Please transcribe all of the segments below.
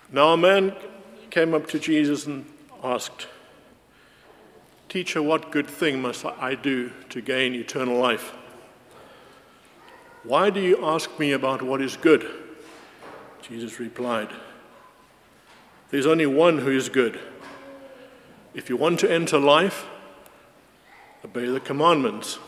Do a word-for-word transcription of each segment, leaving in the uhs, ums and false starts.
Now a man came up to Jesus and asked, "Teacher, what good thing must I do to gain eternal life?" "Why do you ask me about what is good?" Jesus replied, "There's only one who is good. If you want to enter life, obey the commandments."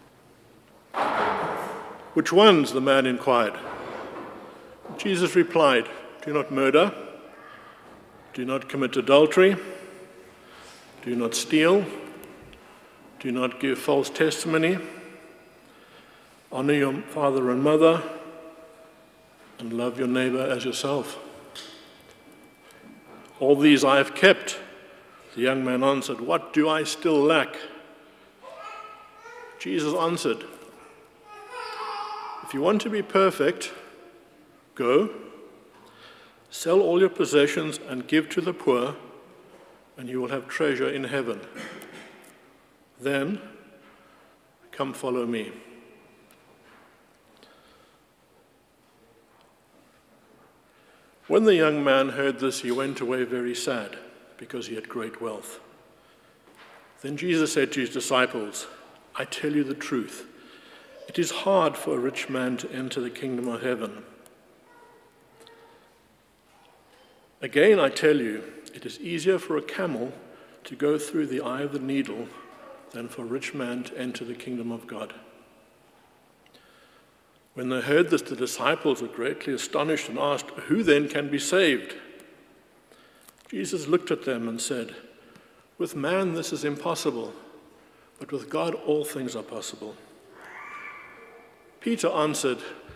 "Which ones?" the man inquired. Jesus replied, "Do not murder, do not commit adultery, do not steal, do not give false testimony, honor your father and mother, and love your neighbor as yourself." "All these I have kept," the young man answered. "What do I still lack?" Jesus answered, "If you want to be perfect, go, sell all your possessions and give to the poor, and you will have treasure in heaven. Then, come follow me." When the young man heard this, he went away very sad, because he had great wealth. Then Jesus said to his disciples, "I tell you the truth. It is hard for a rich man to enter the kingdom of heaven. Again, I tell you, it is easier for a camel to go through the eye of the needle than for a rich man to enter the kingdom of God." When they heard this, the disciples were greatly astonished and asked, "Who then can be saved?" Jesus looked at them and said, "With man this is impossible, but with God all things are possible." Peter answered,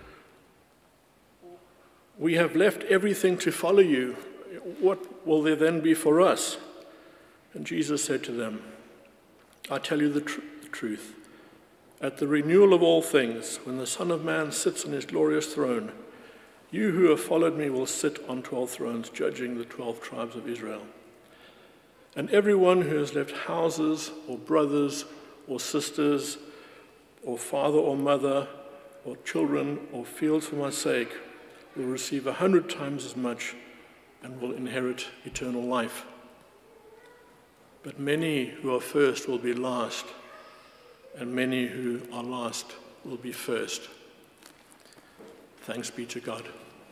"We have left everything to follow you. What will there then be for us?" And Jesus said to them, "I tell you the, tr- the truth. At the renewal of all things, when the Son of Man sits on his glorious throne, you who have followed me will sit on twelve thrones, judging the twelve tribes of Israel. And everyone who has left houses or brothers or sisters or father or mother or children or fields for my sake will receive a hundred times as much and will inherit eternal life. But many who are first will be last, and many who are last will be first." Thanks be to God.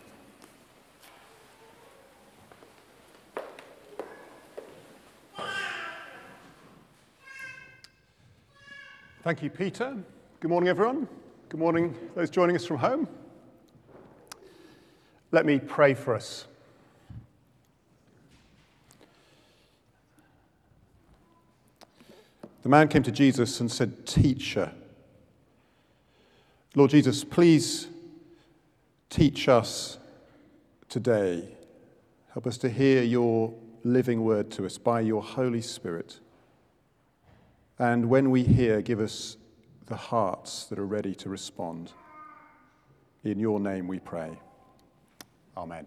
Thank you, Peter. Good morning, everyone. Good morning, those joining us from home. Let me pray for us. The man came to Jesus and said, "Teacher." Lord Jesus, please teach us today. Help us to hear your living word to us by your Holy Spirit. And when we hear, give us the hearts that are ready to respond. In your name we pray. Amen.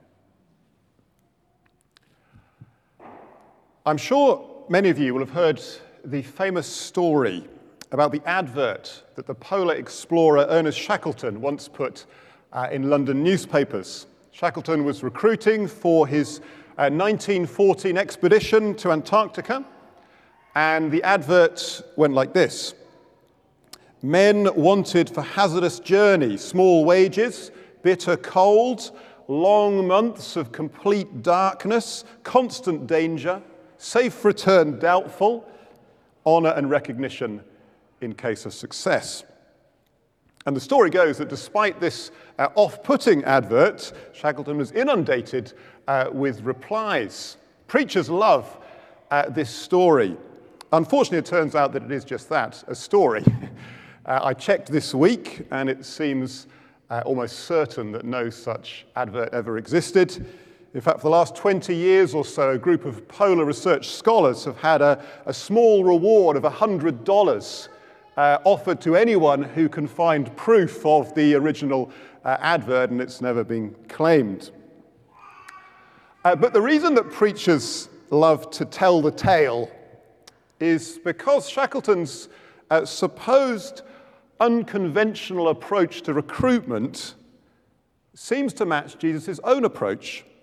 I'm sure many of you will have heard the famous story about the advert that the polar explorer Ernest Shackleton once put uh, in London newspapers. Shackleton was recruiting for his uh, nineteen fourteen expedition to Antarctica, and the advert went like this: "Men wanted for hazardous journey, small wages, bitter cold, long months of complete darkness, constant danger, safe return doubtful, honor and recognition in case of success." And the story goes that despite this uh, off-putting advert, Shackleton was inundated uh, with replies. Preachers love uh, this story. Unfortunately, it turns out that it is just that, a story. uh, I checked this week, and it seems uh, almost certain that no such advert ever existed. In fact, for the last twenty years or so, a group of polar research scholars have had a, a small reward of one hundred dollars uh, offered to anyone who can find proof of the original uh, advert, and it's never been claimed. Uh, but the reason that preachers love to tell the tale is because Shackleton's uh, supposed unconventional approach to recruitment seems to match Jesus' own approach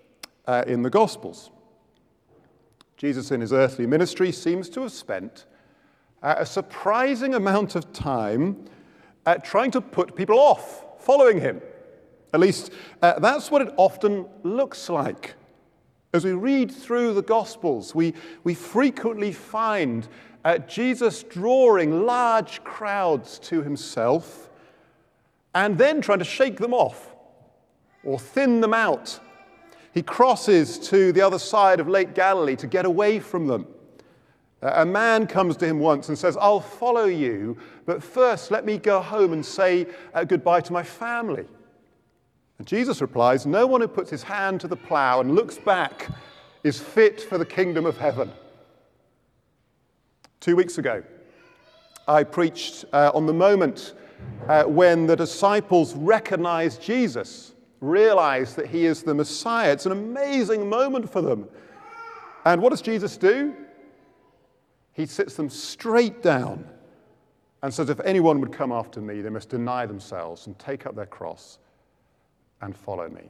uh, in the Gospels. Jesus in his earthly ministry seems to have spent uh, a surprising amount of time uh, trying to put people off following him. At least uh, that's what it often looks like. As we read through the Gospels, we, we frequently find uh, Jesus drawing large crowds to himself and then trying to shake them off or thin them out. He crosses to the other side of Lake Galilee to get away from them. A man comes to him once and says, "I'll follow you, but first let me go home and say uh, goodbye to my family." And Jesus replies, "No one who puts his hand to the plow and looks back is fit for the kingdom of heaven." Two weeks ago, I preached uh, on the moment uh, when the disciples recognized Jesus, realize that he is the Messiah. It's an amazing moment for them. And what does Jesus do? He sits them straight down and says, if anyone would come after me, they must deny themselves and take up their cross and follow me.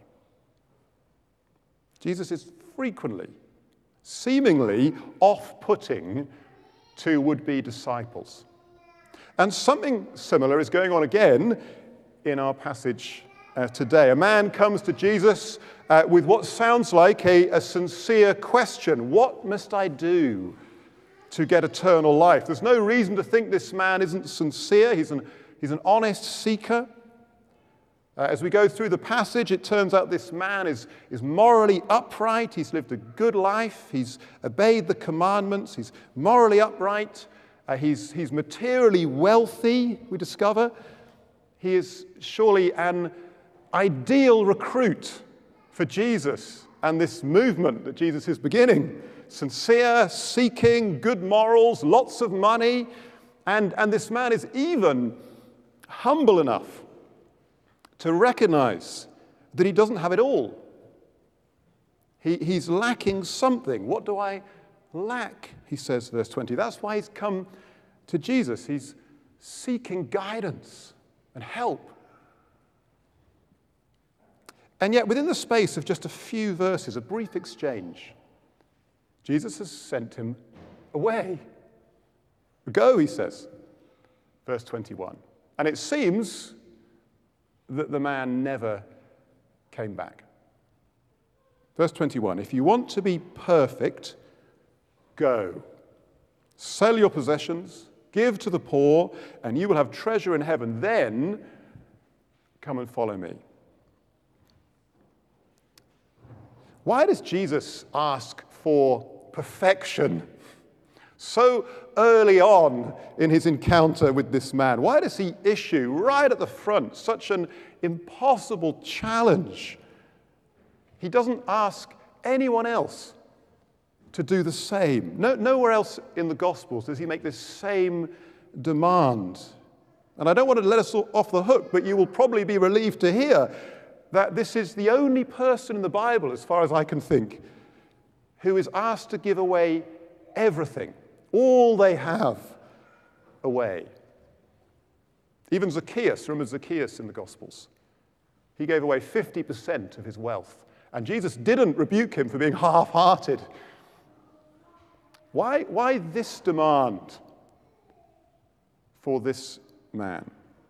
Jesus is frequently, seemingly off-putting to would-be disciples. And something similar is going on again in our passage Uh, today. A man comes to Jesus uh, with what sounds like a, a sincere question. What must I do to get eternal life? There's no reason to think this man isn't sincere. He's an, he's an honest seeker. Uh, as we go through the passage, it turns out this man is, is morally upright. He's lived a good life. He's obeyed the commandments. He's morally upright. Uh, he's, he's materially wealthy, we discover. He is surely an ideal recruit for Jesus and this movement that Jesus is beginning. Sincere, seeking, good morals, lots of money. And, and this man is even humble enough to recognize that he doesn't have it all. He, he's lacking something. What do I lack? He says, verse twenty. That's why he's come to Jesus. He's seeking guidance and help. And yet, within the space of just a few verses, a brief exchange, Jesus has sent him away. Go, he says, verse twenty-one. And it seems that the man never came back. Verse twenty-one, if you want to be perfect, go. Sell your possessions, give to the poor, and you will have treasure in heaven. Then come and follow me. Why does Jesus ask for perfection so early on in his encounter with this man? Why does he issue right at the front such an impossible challenge? He doesn't ask anyone else to do the same. No, nowhere else in the Gospels does he make this same demand. And I don't want to let us off the hook, but you will probably be relieved to hear that this is the only person in the Bible, as far as I can think, who is asked to give away everything, all they have, away. Even Zacchaeus, remember Zacchaeus in the Gospels? He gave away fifty percent of his wealth, and Jesus didn't rebuke him for being half-hearted. Why, why this demand for this man?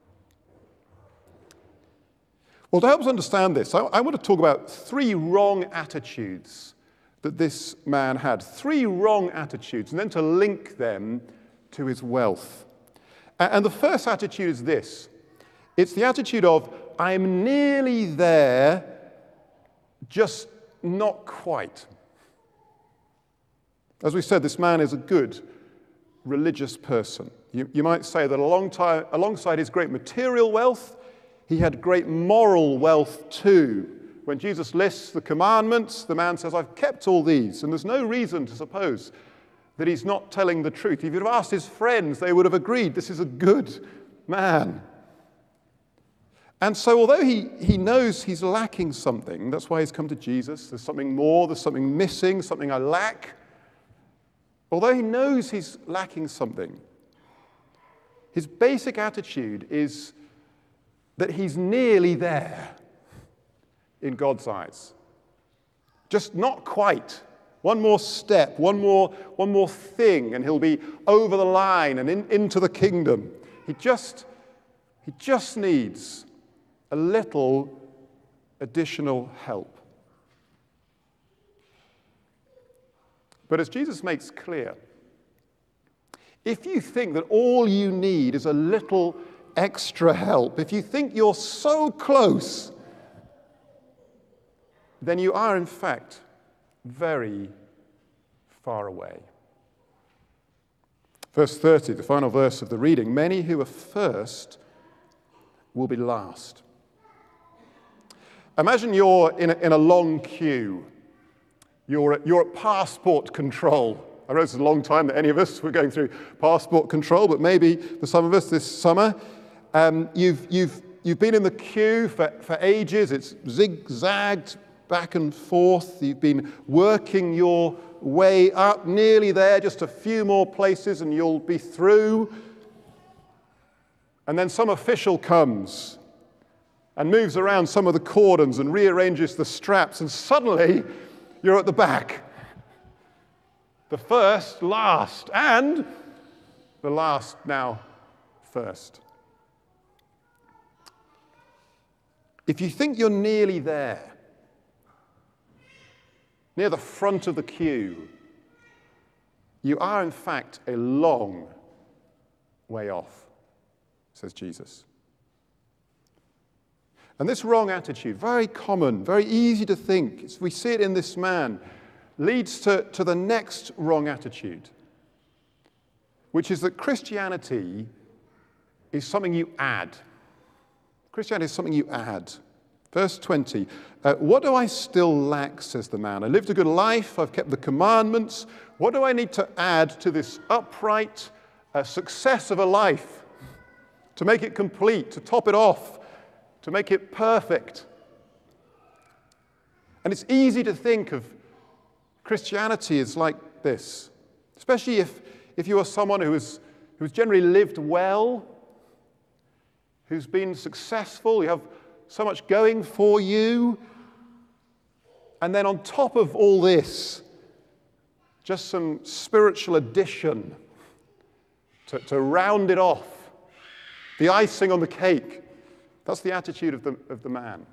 Well, to help us understand this, I, I want to talk about three wrong attitudes that this man had. Three wrong attitudes, and then to link them to his wealth. And the first attitude is this. It's the attitude of, I'm nearly there, just not quite. As we said, this man is a good religious person. You, you might say that along time, alongside his great material wealth, he had great moral wealth too. When Jesus lists the commandments, the man says, I've kept all these. And there's no reason to suppose that he's not telling the truth. If you'd have asked his friends, they would have agreed this is a good man. And so although he, he knows he's lacking something, that's why he's come to Jesus. There's something more, there's something missing, something I lack. Although he knows he's lacking something, his basic attitude is that he's nearly there in God's eyes. Just not quite. One more step, one more, one more thing, and he'll be over the line and in, into the kingdom. He just, he just needs a little additional help. But as Jesus makes clear, if you think that all you need is a little extra help, if you think you're so close, then you are in fact very far away. Verse thirty, the final verse of the reading, many who are first will be last. Imagine you're in a, in a long queue. You're at, you're at passport control. I know it's a long time that any of us were going through passport control, but maybe for some of us this summer, um, you've, you've, you've been in the queue for, for ages. It's zigzagged back and forth. You've been working your way up, nearly there, just a few more places and you'll be through. And then some official comes and moves around some of the cordons and rearranges the straps, and suddenly you're at the back. The first last, and the last now first. If you think you're nearly there, near the front of the queue, you are in fact a long way off, says Jesus. And this wrong attitude, very common, very easy to think, we see it in this man, leads to, to the next wrong attitude, which is that Christianity is something you add. Christianity is something you add. Verse twenty, uh, what do I still lack, says the man. I lived a good life, I've kept the commandments. What do I need to add to this upright uh, success of a life to make it complete, to top it off, to make it perfect? And it's easy to think of Christianity as like this, especially if, if you are someone who has, who's generally lived well, who's been successful, you have so much going for you. And then on top of all this, just some spiritual addition to, to round it off, the icing on the cake. That's the attitude of the, of the man.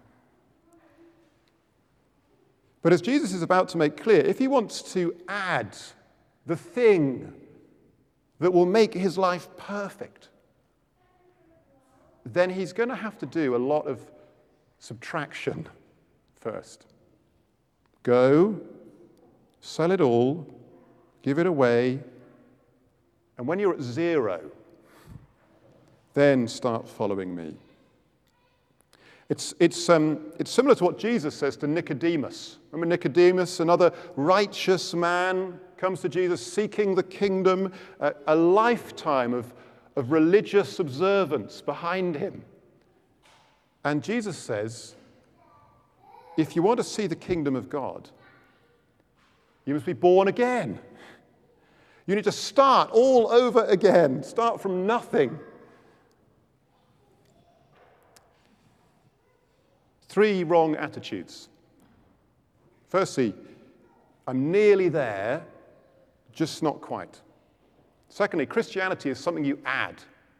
But as Jesus is about to make clear, if he wants to add the thing that will make his life perfect, then he's going to have to do a lot of subtraction first. Go, sell it all, give it away, and when you're at zero, then start following me. It's, it's, um, it's similar to what Jesus says to Nicodemus. Remember Nicodemus, another righteous man, comes to Jesus seeking the kingdom, a, a lifetime of, of religious observance behind him. And Jesus says, if you want to see the kingdom of God, you must be born again. You need to start all over again, start from nothing. Three wrong attitudes. Firstly, I'm nearly there, just not quite. Secondly, Christianity is something you add.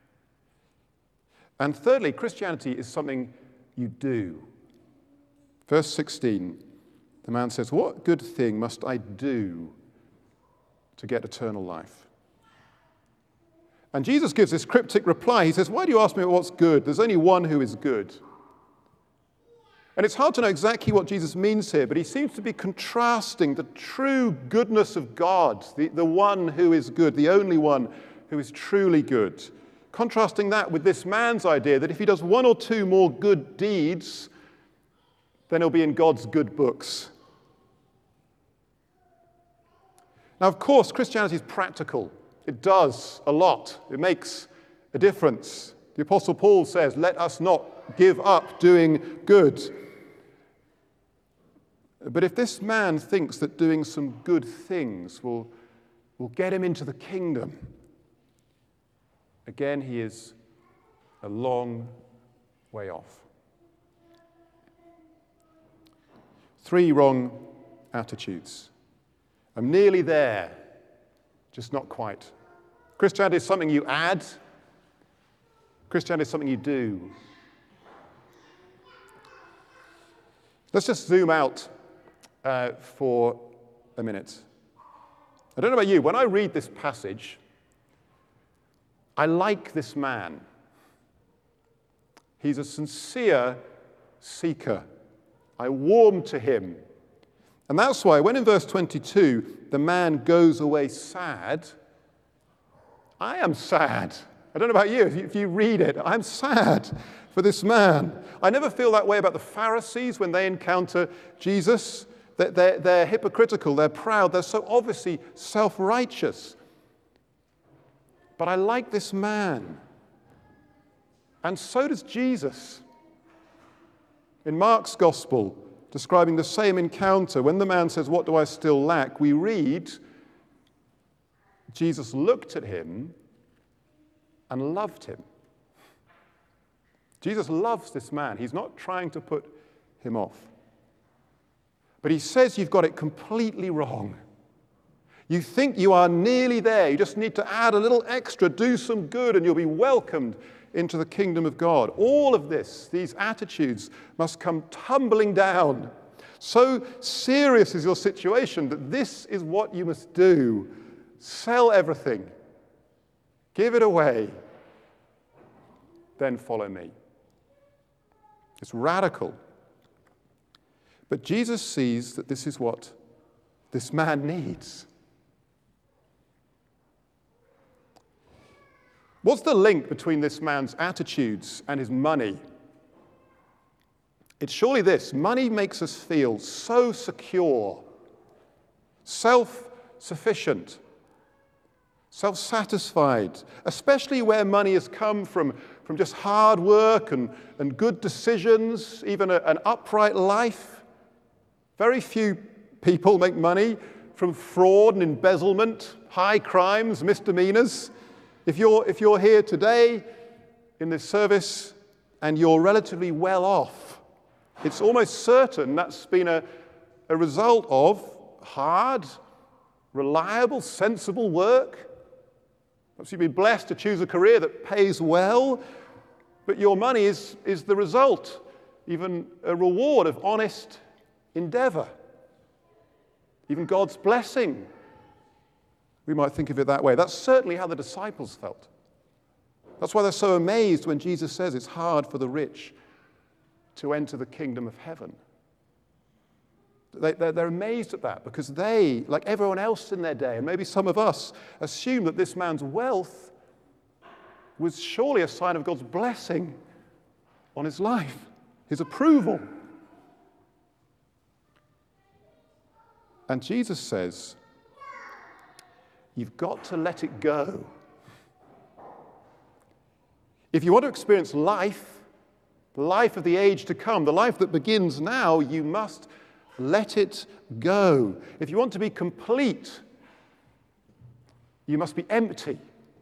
And thirdly, Christianity is something you do. Verse sixteen, the man says, what good thing must I do to get eternal life? And Jesus gives this cryptic reply. He says, why do you ask me what's good? There's only one who is good. And it's hard to know exactly what Jesus means here, but he seems to be contrasting the true goodness of God, the, the one who is good, the only one who is truly good. Contrasting that with this man's idea that if he does one or two more good deeds, then he'll be in God's good books. Now, of course, Christianity is practical. It does a lot. It makes a difference. The Apostle Paul says, let us not give up doing good. But if this man thinks that doing some good things will, will get him into the kingdom, again, he is a long way off. Three wrong attitudes. I'm nearly there, just not quite. Christianity is something you add. Christianity is something you do. Let's just zoom out uh, for a minute. I don't know about you, when I read this passage, I like this man. He's a sincere seeker. I warm to him. And that's why when in verse twenty-two, the man goes away sad, I am sad. I don't know about you, if you read it, I'm sad for this man. I never feel that way about the Pharisees when they encounter Jesus. They're, they're, they're hypocritical, they're proud, they're so obviously self-righteous. But I like this man. And so does Jesus. In Mark's Gospel, describing the same encounter, when the man says, "What do I still lack?" we read, Jesus looked at him and loved him. Jesus loves this man. He's not trying to put him off. But he says you've got it completely wrong. You think you are nearly there. You just need to add a little extra, do some good, and you'll be welcomed into the kingdom of God. All of this, these attitudes, must come tumbling down. So serious is your situation that this is what you must do. Sell everything. Give it away. Then follow me. It's radical. But Jesus sees that this is what this man needs. What's the link between this man's attitudes and his money? It's surely this: money makes us feel so secure, self-sufficient, self-satisfied, especially where money has come from, from just hard work and, and good decisions, even a, an upright life. Very few people make money from fraud and embezzlement, high crimes, misdemeanors. If you're, if you're here today in this service and you're relatively well off, it's almost certain that's been a, a result of hard, reliable, sensible work. Perhaps you've been blessed to choose a career that pays well, but your money is, is the result, even a reward of honest endeavor. Even God's blessing. We might think of it that way. That's certainly how the disciples felt. That's why they're so amazed when Jesus says it's hard for the rich to enter the kingdom of heaven. They, they're, they're amazed at that because they, like everyone else in their day, and maybe some of us, assume that this man's wealth was surely a sign of God's blessing on his life, his approval. And Jesus says, you've got to let it go. If you want to experience life, the life of the age to come, the life that begins now, you must let it go. If you want to be complete, you must be empty.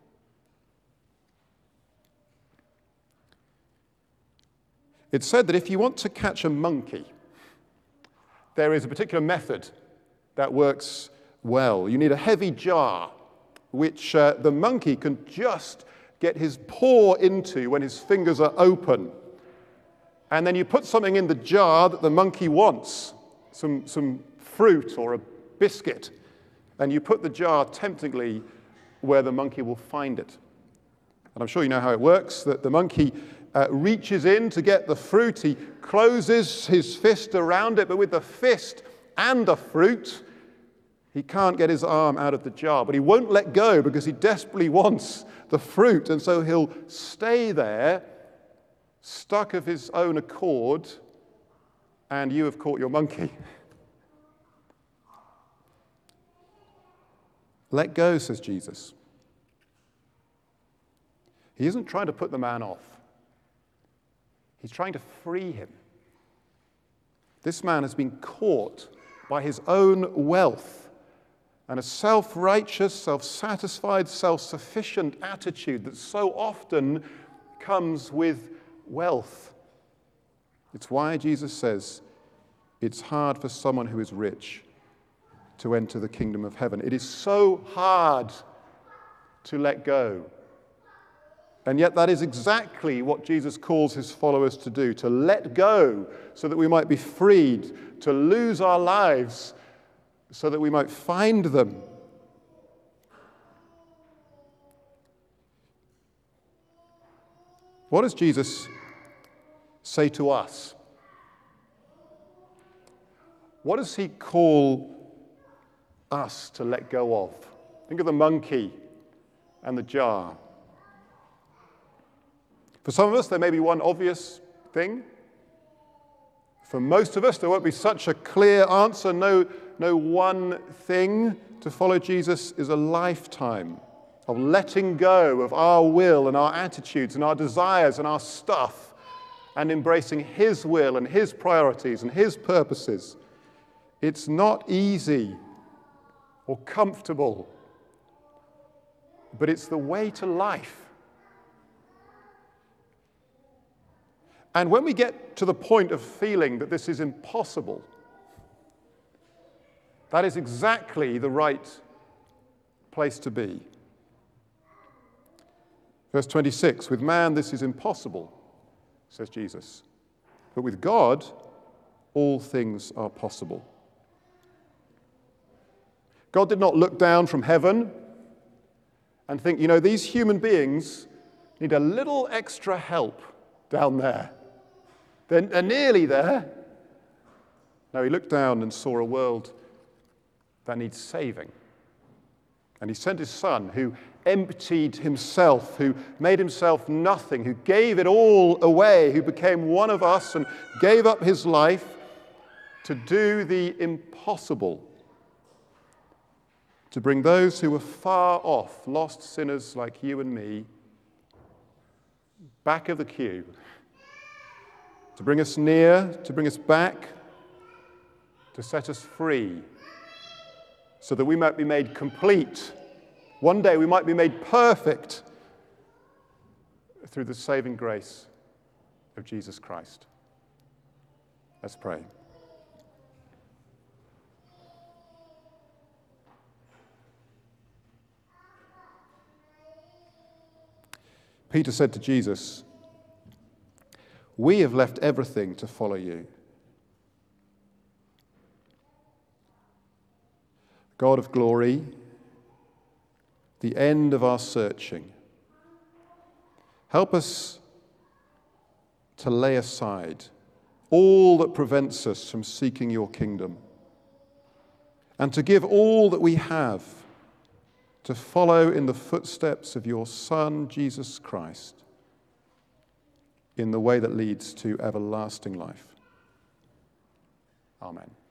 It's said that if you want to catch a monkey, there is a particular method that works well. You need a heavy jar, which uh, the monkey can just get his paw into when his fingers are open. And then you put something in the jar that the monkey wants, some, some fruit or a biscuit, and you put the jar temptingly where the monkey will find it. And I'm sure you know how it works, that the monkey uh, reaches in to get the fruit, he closes his fist around it, but with the fist and the fruit, he can't get his arm out of the jar, but he won't let go because he desperately wants the fruit, and so he'll stay there, stuck of his own accord, and you have caught your monkey. Let go, says Jesus. He isn't trying to put the man off. He's trying to free him. This man has been caught by his own wealth and a self-righteous, self-satisfied, self-sufficient attitude that so often comes with wealth. It's why Jesus says it's hard for someone who is rich to enter the kingdom of heaven. It is so hard to let go. And yet that is exactly what Jesus calls his followers to do, to let go so that we might be freed, to lose our lives so that we might find them. What does Jesus say to us? What does he call us to let go of? Think of the monkey and the jar. For some of us, there may be one obvious thing. For most of us, there won't be such a clear answer. No, no one thing. To follow Jesus is a lifetime of letting go of our will and our attitudes and our desires and our stuff and embracing his will and his priorities and his purposes. It's not easy or comfortable, but it's the way to life. And when we get to the point of feeling that this is impossible, that is exactly the right place to be. Verse twenty-six, with man this is impossible, says Jesus. But with God, all things are possible. God did not look down from heaven and think, you know, these human beings need a little extra help down there. They're, they're nearly there. No, he looked down and saw a world that needs saving. And he sent his son, who emptied himself, who made himself nothing, who gave it all away, who became one of us and gave up his life to do the impossible, to bring those who were far off, lost sinners like you and me, back of the queue, to bring us near, to bring us back, to set us free, so that we might be made complete. One day we might be made perfect through the saving grace of Jesus Christ. Let's pray. Peter said to Jesus, "We have left everything to follow you." God of glory, the end of our searching, help us to lay aside all that prevents us from seeking your kingdom and to give all that we have to follow in the footsteps of your Son, Jesus Christ, in the way that leads to everlasting life. Amen.